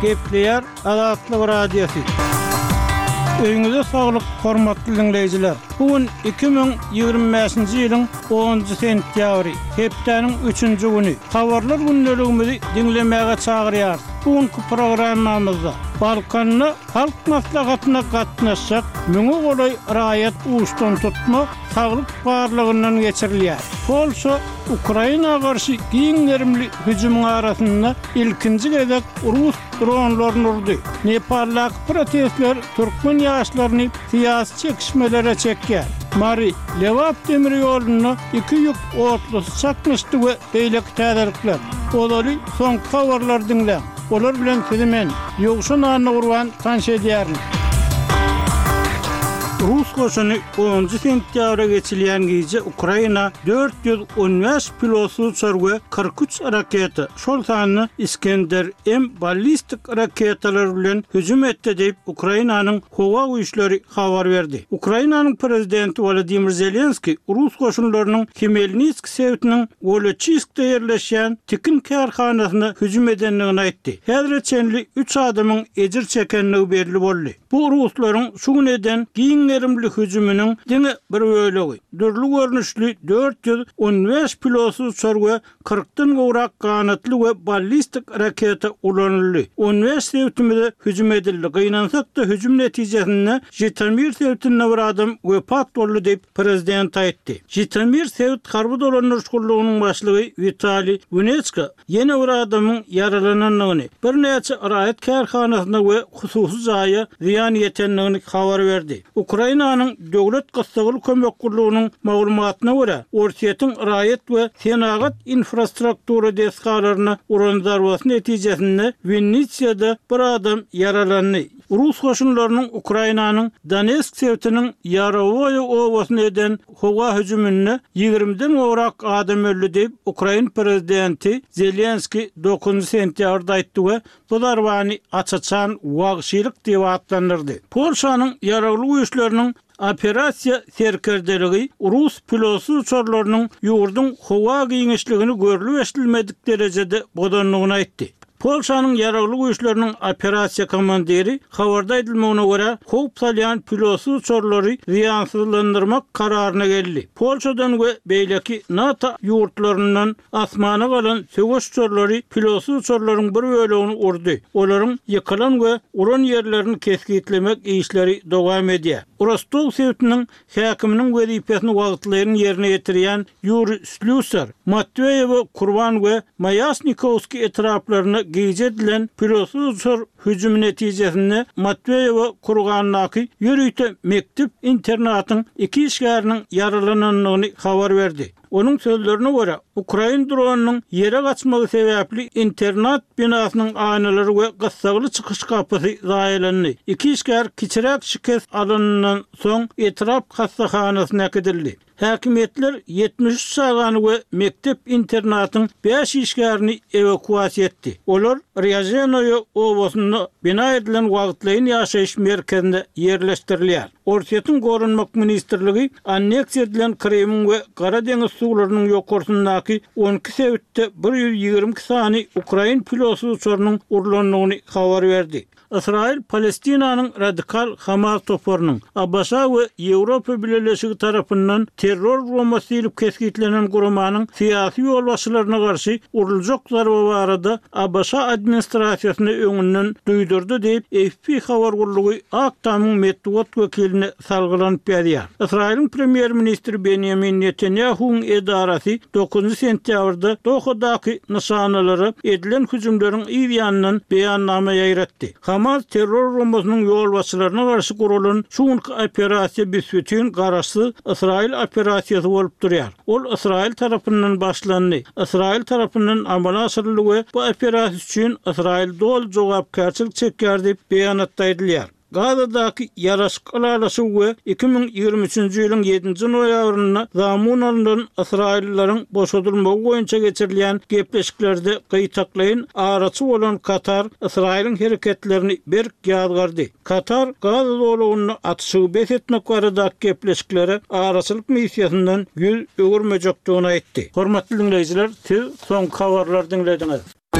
Gepleyer Azatlyk Radiosu. Öňüňizde saglyk, hormatly dinleyijiler. Bugün 2025-nji ýylyň 10-njy sentýabry, hepdeniň 3-nji güni. Habarlar günneligimizi dinlemäge çagyrýar. Bugünkü programmamyzda Balkanyny halk maslahatyna gatnaşak, müňe golay raýat uçdan tutma, saglyk barlygyndan geçirilýär. Polşa Ukraina garşy giňerimli hüjümüň arasynda ilkinji gezek Rus dronlaryny urdy. Nepallyk protestler türkmen ýaşlaryny syýasy çekişmelere çekýär. Mari Lewap demir ýoluny 2 ýük otlusy çakmışdy we beýleki täzelikler. Olary soňky habarlar dinle. Olar bilen sizimen ýogşan anyny urwan tanşy edýärin. Rus goşuny 10-njy sentýabra geçilýän gije Ukraina 415 pilotly uçar 43 raketa, şol sanyny Iskender-M ballistik raketalar bilen hüjüm etdi diýip Ukrainanyň howa güýçleri habar berdi. Ukrainanyň prezidenti Volodymyr Zelenski Rus goşunlarynyň Khmelnytsk sewtiniň Volochiskda ýerleşýän tikin karhanasyna hüjüm edenligini aýtdy. Häzirçenli 3 adamyň ejir çekenligi belli boldy. Bu Ruslaryň şu güneden giňerimli hüjüminiň diňe bir bölegi. Dürli görnüşli 415 pilotly uçar 40-dan gowrak kanatly we ballistik raketa ulanyldy. 15 sewtimide hüjüm edildi. Gynansak da hüjüm netijesinde Jitomir sewtinde bir adam wepat boldy diýip prezident aýtdy. Jitomir sewt harby dolanýarçylygynyň başlygy Vitaliy Gunetska ýene bir adamyň yaralananyny, bir näçe raýat karhanasyna we hususy jaýa ziýan ýetenligini habar berdi. Ukrainanyň döwlet gassagly kömek gurulunyň maglumatyna görä, Orsiýetiň raýat we senagat infrastruktura deskalaryna uran zarbaty netijesinde Vinnitsiýada bir adam yaralandy. Rus goşunlarynyň Ukrainanyň Donetsk sewtiniň Yarovoy owasyna eden howa hüjümine 20-den gowrak adam öldü diýip Ukraina prezidenti Zelenski 9-njy sentýabrda aýtdy we bu zarbany açaçan wagşylyk diýip atlandyrdy. Polşanyň ýaragly güýçleriniň operasiýa serkerdeligi Rus pilotly uçarlarynyň ýurdun howa giňişligini görülip eşdilmedik derejede bodanlygyny aýtdy. Polşanyň ýaragly güýçleriniň operasiýa komandiri habarda edilmegine görä, hop salýan pilotly uçarlary ziýansızlandyrmak kararyna geldi. Polşadan we beýleki NATO ýurtlaryndan asmana galan söwüş uçarlary pilotly uçarlaryň bir bölegini urdy. Olaryň ýykylan we uran ýerlerini keskitlemek işleri dowam edýär. Rostov sewtiniň häkiminiň wezipesini wagtlaryň ýerine ýetirýän Yuri Slusar, Matveyew, Kurban we Mayasnikovski etraplaryna gije edilen pilotly uçar hüjüm netijesinde Matveyew Kurganyny ýürüýte mektep internatyň 2 işgäriniň yaralananyny habar berdi. Onun sözlerine göre Ukraina dronunyň ýere gaçmagy sebäpli internat binasynyň aýnalary we gassagly çykyş kapysy zaýalandy. 2 işgär kiçirek şikes alanynyň soň etrap hassahanasyna ekidildi. Häkimetler 73 sagany we mektep internatyň 5 işgärini evakuasiýa etdi. Olar Ryazenoy owasyna bina edilen wagtlaryň ýaşaýyş merkezinde ýerleşdirilýär. Orsiýetiň gorunmak ministrligi anneksiýa edilen Krym we Gara deňiz suwlarynyň ýokursundaky 12 sewtde 120 sany Ukraina pilotly uçarynyň urlanlygyny habar berdi. İsrail, Palestinanyň radikal Hamas toparynyň Abbaşa we Ýewropa Birleşigi tarapyndan terror bombasy ilip keskitlenen gurumanyň syýasy ýolbaşçylaryna garşy uruljak zarba barada Abbaşa administrasiýasyny öňünden duýdurdy diýip AFP habar gurulugy Aktamyň medeniýet wekiline salgylanyp berýär. Israilň premier ministri Benjamin Netanyahu'nun edarasy 9-njy sentýabrda Dohadaky nişanalary edilen hüjümleriň ýanyndan beýannama ýaýratdy. Hamas terror bombasynyň ýolbaşçylaryna garşy gurulan şuňky operasiýa büsbütün garaşy Israil operasiýasy bolup durýar. Ol Israil tarapyndan başlandy. Israil tarapyndan amala asyryldy we bu operasiýa üçin Israil dol jogapkärçilik çekýär diýip beýanatda edilýär. Gazadaky ýaraşyklalaşy we 2023-nji ýylyň 7-nji noýabryna zamanlanan Israillilerin boşadylmagy boýunça geçirilen gepleşiklerde gytaklaýyn araçy bolan Katar Israilin hereketlerini berk ýazgardy. Katar Gaza dowlatyny atyşygy besletmek barada gepleşiklere araçylyk missiýasyndan ýüz öwürmejekdigini aýtdy. Hormatly dinleýijiler, siz soňky habarlary dinlediňiz.